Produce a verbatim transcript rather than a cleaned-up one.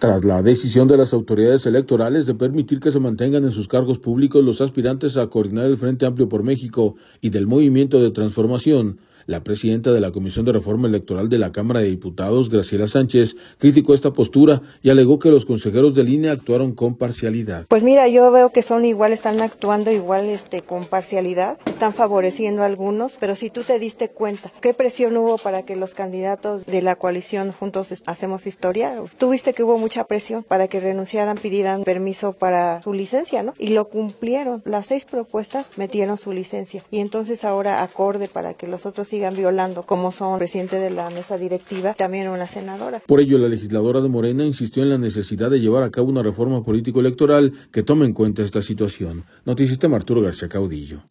Tras la decisión de las autoridades electorales de permitir que se mantengan en sus cargos públicos los aspirantes a coordinar el Frente Amplio por México y del Movimiento de Transformación, la presidenta de la Comisión de Reforma Electoral de la Cámara de Diputados, Graciela Sánchez, criticó esta postura y alegó que los consejeros del I N E actuaron con parcialidad. Pues mira, yo veo que son igual, están actuando igual este, con parcialidad, están favoreciendo a algunos, pero si tú te diste cuenta, ¿qué presión hubo para que los candidatos de la coalición Juntos Hacemos Historia? Tuviste que hubo mucha presión para que renunciaran, pidieran permiso para su licencia, ¿no? Y lo cumplieron. Las seis propuestas metieron su licencia y entonces ahora acorde para que los otros sigan violando, como son presidente de la mesa directiva, también una senadora. Por ello, la legisladora de Morena insistió en la necesidad de llevar a cabo una reforma político-electoral que tome en cuenta esta situación. Noticista Arturo García Caudillo.